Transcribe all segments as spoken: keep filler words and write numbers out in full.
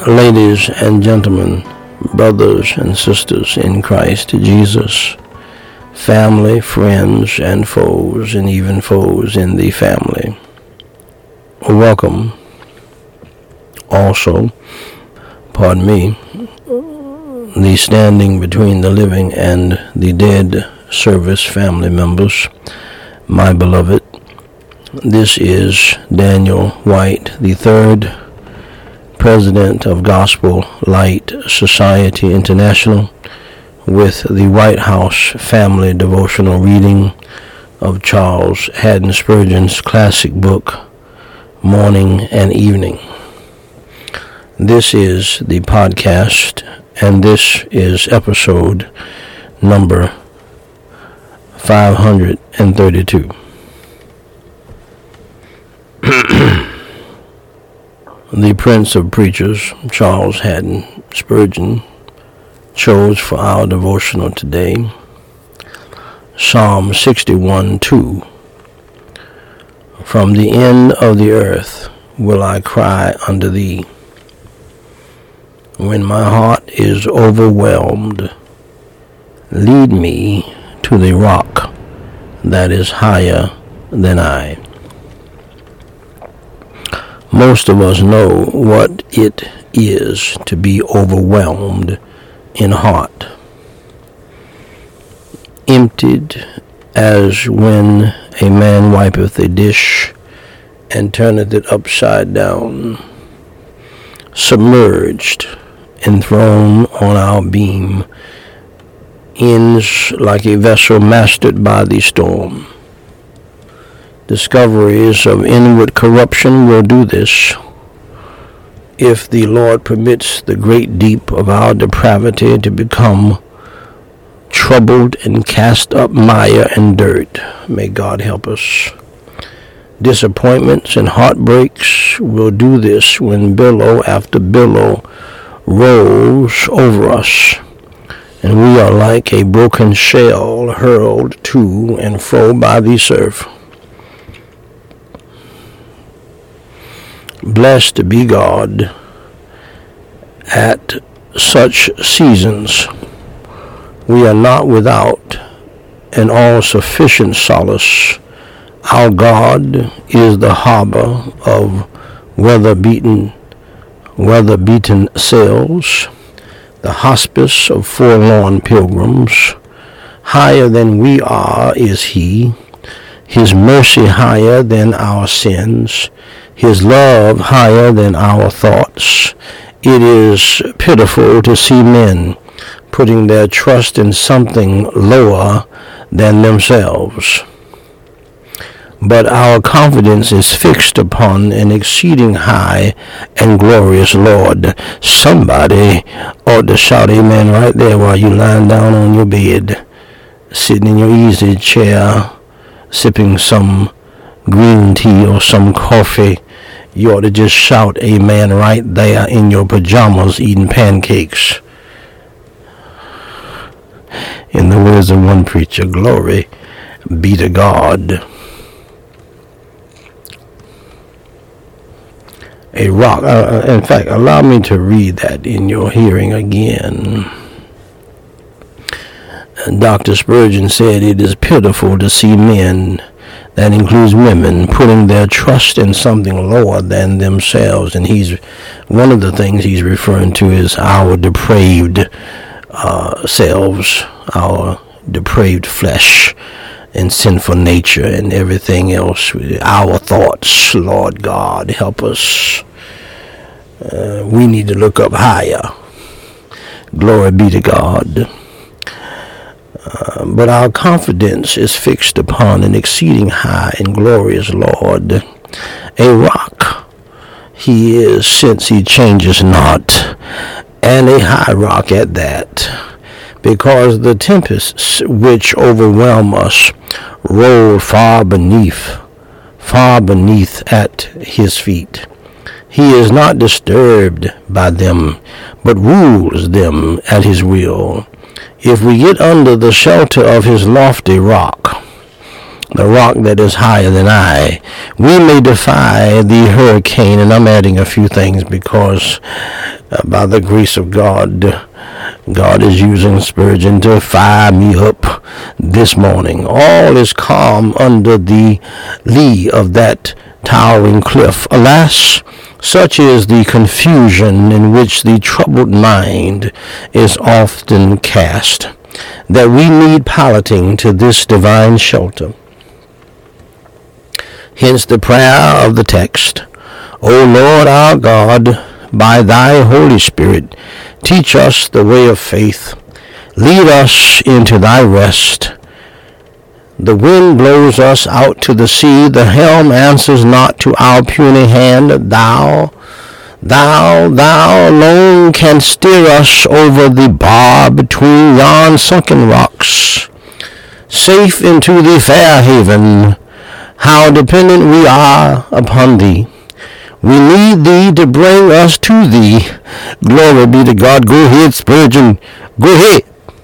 Ladies and gentlemen, brothers and sisters in Christ Jesus, family, friends, and foes, and even foes in the family, welcome. Also, pardon me, the Standing Between the Living and the Dead service family members, my beloved. This is Daniel White the third, President of Gospel Light Society International, with the White House Family Devotional reading of Charles Haddon Spurgeon's classic book, Morning and Evening. This is the podcast, and this is episode number five hundred thirty-two. The Prince of Preachers, Charles Haddon Spurgeon, chose for our devotional today Psalm sixty-one two. From the end of the earth will I cry unto thee, when my heart is overwhelmed. Lead me to the rock that is higher than I. Most of us know what it is to be overwhelmed in heart. Emptied as when a man wipeth a dish and turneth it upside down. Submerged and thrown on our beam, ends like a vessel mastered by the storm. Discoveries of inward corruption will do this. If the Lord permits the great deep of our depravity to become troubled and cast up mire and dirt, may God help us. Disappointments and heartbreaks will do this when billow after billow rolls over us, and we are like a broken shell hurled to and fro by the surf. Blessed be God at such seasons. We are not without an all-sufficient solace. Our God is the harbor of weather-beaten, weather-beaten sails, the hospice of forlorn pilgrims. Higher than we are is He, His mercy higher than our sins, His love higher than our thoughts. It is pitiful to see men putting their trust in something lower than themselves. But our confidence is fixed upon an exceeding high and glorious Lord. Somebody ought to shout amen right there while you're lying down on your bed, sitting in your easy chair, sipping some green tea or some coffee. You ought to just shout amen right there in your pajamas eating pancakes. In the words of one preacher, glory be to God. A rock. Uh, in fact, allow me to read that in your hearing again. Doctor Spurgeon said, it is pitiful to see men, that includes women, putting their trust in something lower than themselves. And he's one of the things he's referring to is our depraved uh, selves, our depraved flesh and sinful nature and everything else. Our thoughts, Lord God, help us. Uh, we need to look up higher. Glory be to God. Uh, but our confidence is fixed upon an exceeding high and glorious Lord, a rock He is, since He changes not, and a high rock at that, because the tempests which overwhelm us roll far beneath, far beneath at His feet. He is not disturbed by them, but rules them at His will. If we get under the shelter of His lofty rock, the rock that is higher than I, we may defy the hurricane. And I'm adding a few things because Uh, by the grace of God, God is using Spurgeon to fire me up this morning. All is calm under the lee of that towering cliff. Alas, such is the confusion in which the troubled mind is often cast, that we need piloting to this divine shelter. Hence the prayer of the text, O Lord our God, by thy Holy Spirit, teach us the way of faith. Lead us into thy rest. The wind blows us out to the sea. The helm answers not to our puny hand. Thou, thou, thou alone canst steer us over the bar between yon sunken rocks, safe into the fair haven. How dependent we are upon thee. We need thee to bring us to thee. Glory be to God. Go ahead, Spurgeon. Go ahead.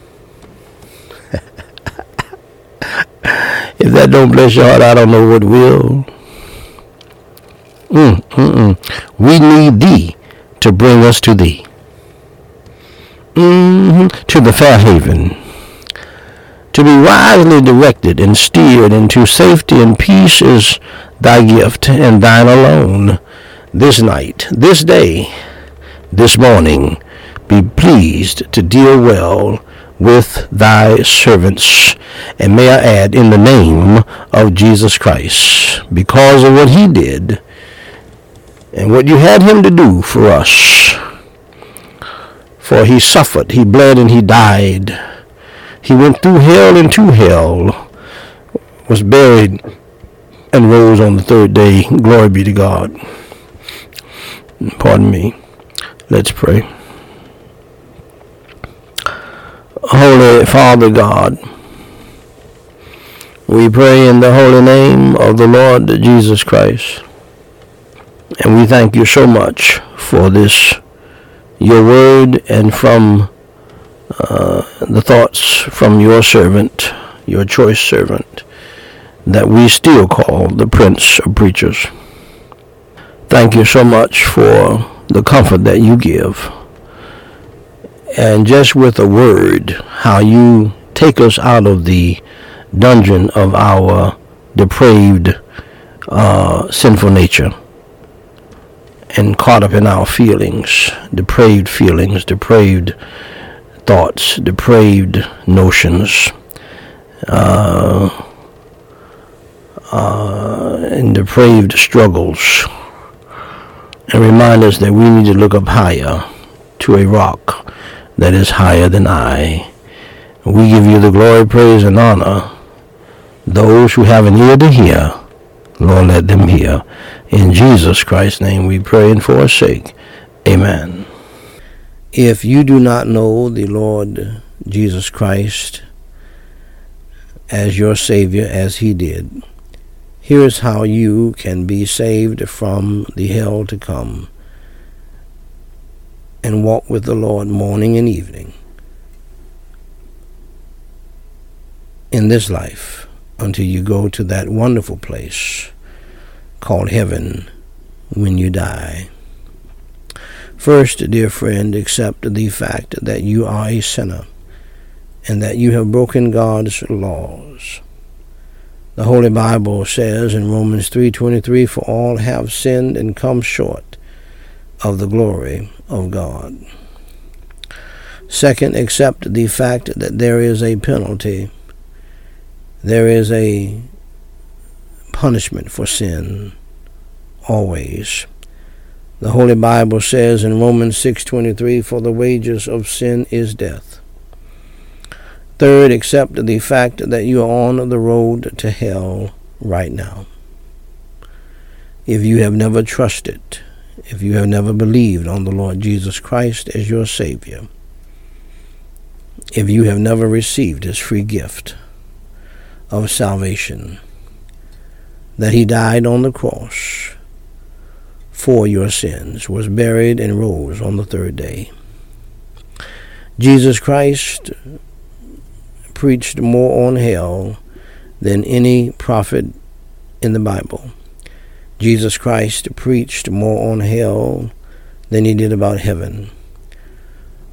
If that don't bless your heart, I don't know what will. Mm, mm, mm. We need thee to bring us to thee. Mm-hmm. To the fair haven. To be wisely directed and steered into safety and peace is thy gift, and thine alone. This night, this day, this morning, be pleased to deal well with thy servants. And may I add, in the name of Jesus Christ, because of what he did and what you had him to do for us. For he suffered, he bled, and he died. He went through hell and to hell, was buried, and rose on the third day. Glory be to God. Pardon me. Let's pray. Holy Father God, we pray in the holy name of the Lord Jesus Christ. And we thank you so much for this, your word, and from uh, the thoughts from your servant, your choice servant, that we still call the Prince of Preachers. Thank you so much for the comfort that you give. And just with a word, how you take us out of the dungeon of our depraved, uh, sinful nature and caught up in our feelings, depraved feelings, depraved thoughts, depraved notions, uh, uh, and depraved struggles. And remind us that we need to look up higher to a rock that is higher than I. We give you the glory, praise, and honor. Those who have an ear to hear, Lord, let them hear. In Jesus Christ's name we pray and for his sake. Amen. If you do not know the Lord Jesus Christ as your Savior as he did, here's how you can be saved from the hell to come and walk with the Lord morning and evening in this life until you go to that wonderful place called heaven when you die. First, dear friend, accept the fact that you are a sinner and that you have broken God's laws. The Holy Bible says in Romans three twenty-three, for all have sinned and come short of the glory of God. Second, accept the fact that there is a penalty. There is a punishment for sin, always. The Holy Bible says in Romans six twenty-three, for the wages of sin is death. Third, accept the fact that you are on the road to hell right now. If you have never trusted, if you have never believed on the Lord Jesus Christ as your Savior, if you have never received his free gift of salvation, that he died on the cross for your sins, was buried, and rose on the third day. Jesus Christ preached more on hell than any prophet in the Bible. Jesus Christ preached more on hell than he did about heaven.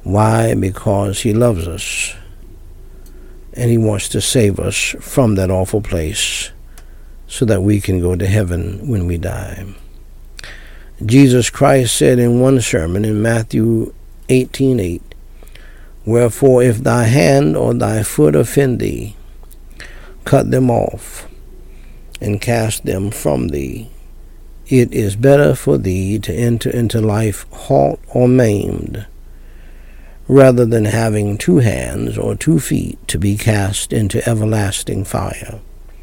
Why? Because he loves us, and he wants to save us from that awful place so that we can go to heaven when we die. Jesus Christ said in one sermon in Matthew eighteen eight, "Wherefore if thy hand or thy foot offend thee, cut them off, and cast them from thee. It is better for thee to enter into life halt or maimed, rather than having two hands or two feet to be cast into everlasting fire."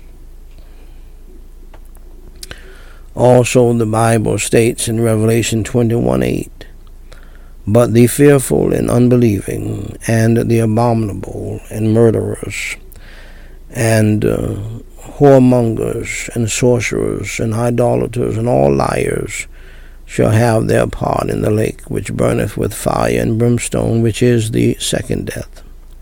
Also, the Bible states in Revelation twenty-one eight, "But the fearful and unbelieving, and the abominable, and murderers, and uh, whoremongers, and sorcerers, and idolaters, and all liars, shall have their part in the lake which burneth with fire and brimstone, which is the second death."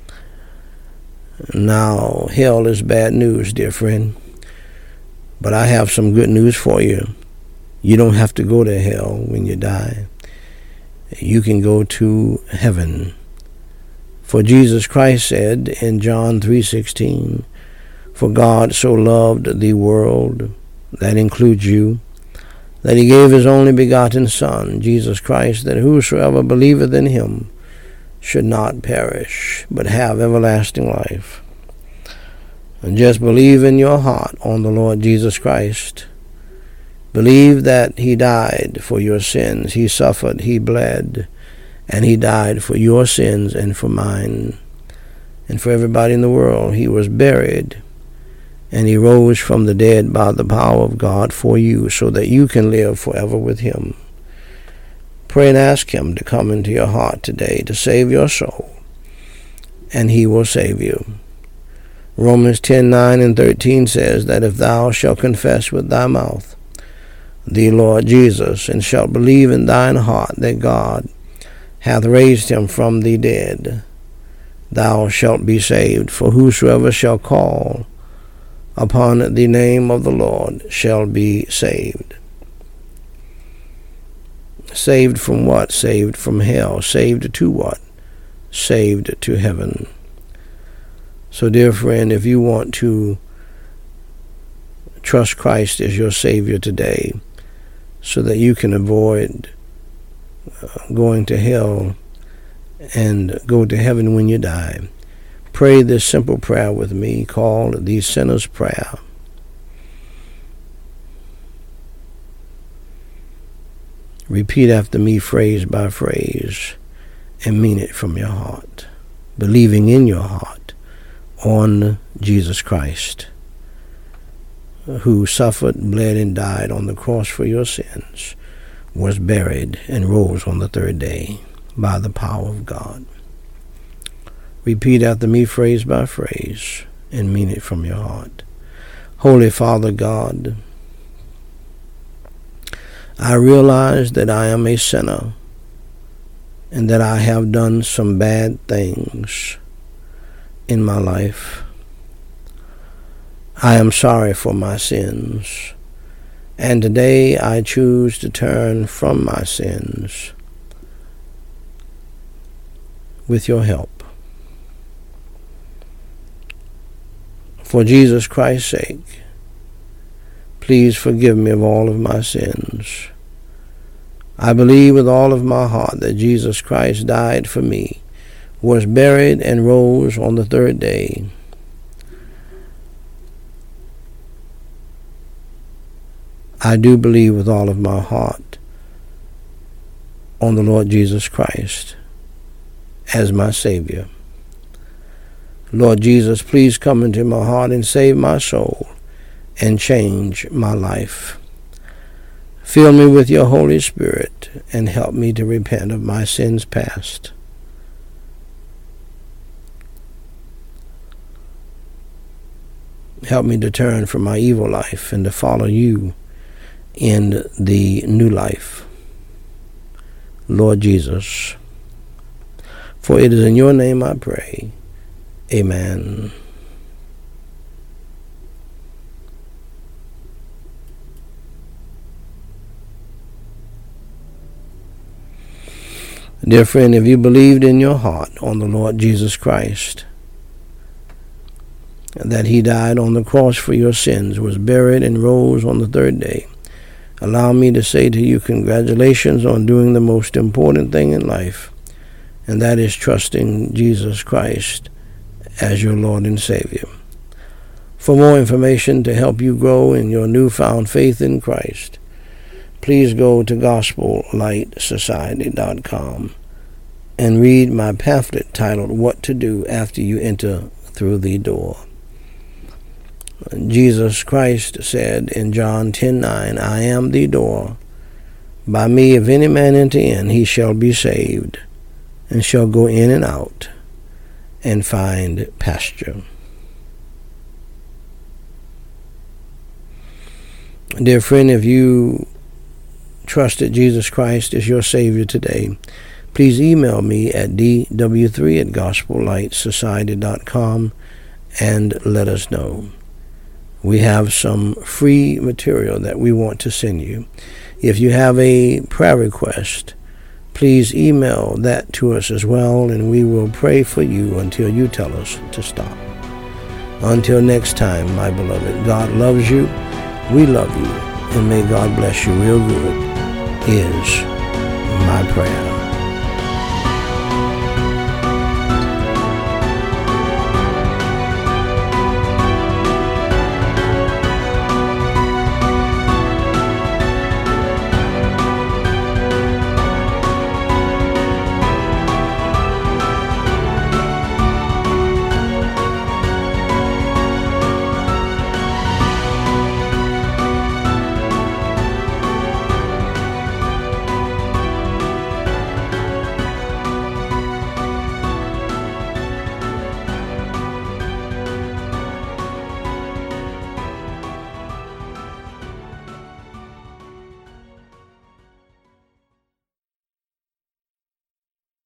Now, hell is bad news, dear friend. But I have some good news for you. You don't have to go to hell when you die. You can go to heaven. For Jesus Christ said in John three sixteen, "For God so loved the world," that includes you, "that he gave his only begotten Son, Jesus Christ, that whosoever believeth in him should not perish, but have everlasting life." And just believe in your heart on the Lord Jesus Christ. Believe that he died for your sins. He suffered, he bled, and he died for your sins and for mine and for everybody in the world. He was buried, and he rose from the dead by the power of God for you, so that you can live forever with him. Pray and ask him to come into your heart today to save your soul, and he will save you. Romans ten nine and thirteen says that if thou shalt confess with thy mouth the Lord Jesus, and shalt believe in thine heart that God hath raised him from the dead, thou shalt be saved. For whosoever shall call upon the name of the Lord shall be saved. Saved from what? Saved from hell. Saved to what? Saved to heaven. So, dear friend, if you want to trust Christ as your Savior today so that you can avoid uh, going to hell and go to heaven when you die, pray this simple prayer with me called the Sinner's Prayer. Repeat after me phrase by phrase and mean it from your heart, believing in your heart on Jesus Christ, who suffered, bled, and died on the cross for your sins, was buried, and rose on the third day by the power of God. Repeat after me phrase by phrase and mean it from your heart. Holy Father God, I realize that I am a sinner and that I have done some bad things in my life. I am sorry for my sins, and today I choose to turn from my sins with your help. For Jesus Christ's sake, please forgive me of all of my sins. I believe with all of my heart that Jesus Christ died for me, was buried, and rose on the third day. I do believe with all of my heart on the Lord Jesus Christ as my Savior. Lord Jesus, please come into my heart and save my soul and change my life. Fill me with your Holy Spirit and help me to repent of my sins past. Help me to turn from my evil life and to follow you in the new life, Lord Jesus. For it is in your name I pray. Amen. Dear friend, if you believed in your heart on the Lord Jesus Christ, that he died on the cross for your sins, was buried, and rose on the third day, allow me to say to you, congratulations on doing the most important thing in life, and that is trusting Jesus Christ as your Lord and Savior. For more information to help you grow in your newfound faith in Christ, please go to gospel light society dot com and read my pamphlet titled What to Do After You Enter Through the Door. Jesus Christ said in John ten nine, I am the door. By me, if any man enter in, he shall be saved, and shall go in and out, and find pasture. Dear friend, if you trusted Jesus Christ as your Savior today, please email me at d w three at gospel light society dot com and let us know. We have some free material that we want to send you. If you have a prayer request, please email that to us as well, and we will pray for you until you tell us to stop. Until next time, my beloved, God loves you, we love you, and may God bless you real good, is my prayer.